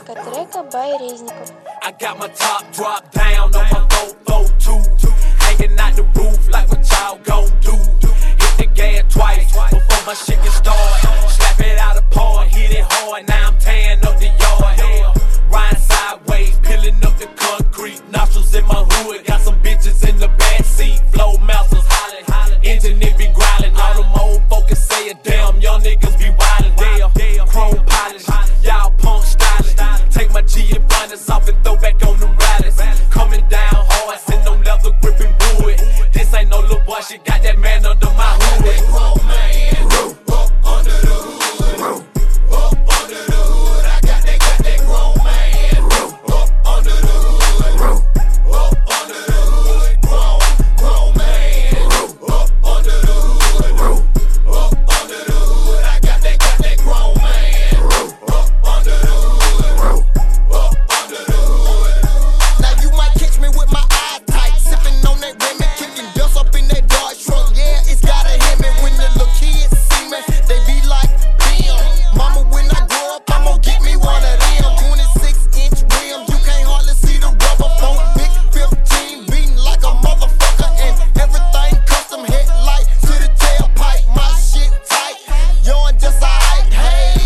Подборка трека by Резников. I got my top drop down on my 442, hanging out the roof like what y'all gon' do. Hit the gas twice before my shit get started. Slap it out apart, hit it hard. Now I'm tearing up the yard. Riding sideways, peeling up the concrete. Nostrils in my hood, got some bitches in the backseat. Flow mouths hollering, engine it be growling. All them old folks say it, damn, young niggas be wildin'. Damn, chrome polish, y'all punk stylish. Take my G abundance off and throw back on the rallies. Coming down hard, sitting on leather gripping wood. This ain't no little boy, shit got that man under my hood. Grown man, up under the hood. Up under the hood, I got that grown man. Up under the hood. Up under the hood, grown man. Up under the hood. Up under the hood, I got that grown man. Up under the hood. Up under the hood. Now you might catch me with my eyes tight, sipping on that Remy, kicking dust up in that dark trunk. Yeah, it's gotta hit me when the little kids see me. They be like, damn, mama, when I grow up, I'm gonna get me one of them 26-inch rims. You can't hardly see the rubber phone. Big 15 beating like a motherfucker, and everything custom headlight to the tailpipe. My shit tight, yours just alright. Hey,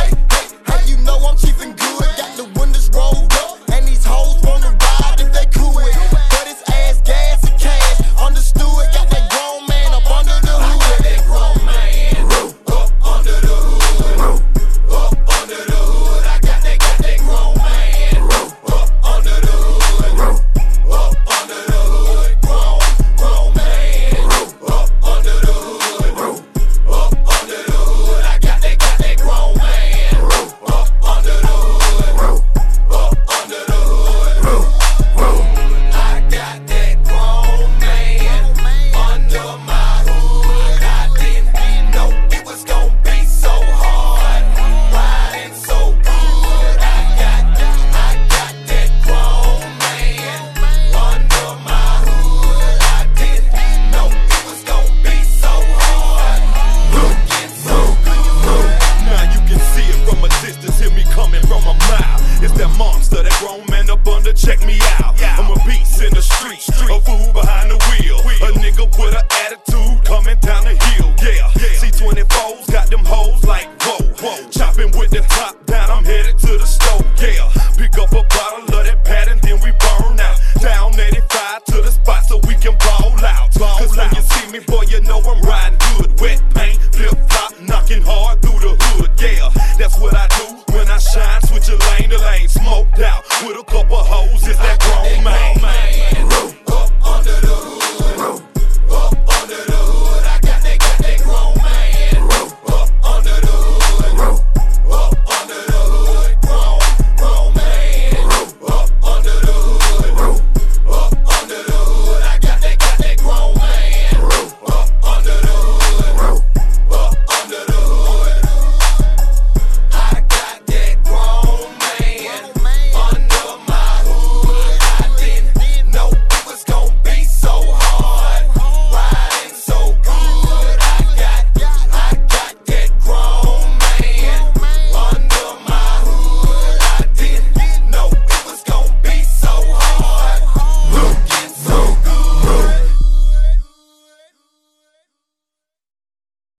you know I'm cheap and good. Got the windows rolled up, and these hoes wanna ride if they cool it. But it's ass, gas, and cash. Understood, got that grown man up under the hood. That grown man, up under the hood. Up under the hood, I got that grown man. Up under the hood. Up under the hood, grown man. Up under the hood. Up under the hood, I got that grown man. Up under the hood. Up under the hood. I got that grown man under my hood. I didn't know it was gon' be so hard, riding so good. I got that grown man under my hood. I didn't know it was gon' be so hard, looking so good. Now you can see it from a distance, hear me coming from a mile. It's that monster, that grown man up under, check me out. I'm a beast in the street, a fool behind the wheel. A nigga with an attitude coming down the hill, yeah. C24's got them hoes like whoa. Chopping with the top down, I'm headed to the stove, yeah. Pick up a bottle of that pad and then we burn out. Down 85 to the spot so we can ball out. Cause when you see me, boy, you know I'm riding good. Wet paint, flip flop, knocking hard through the hood, yeah. That's what I do when I shine, switch a lane to lane. Smoked out with a couple hoes, it's that grown man.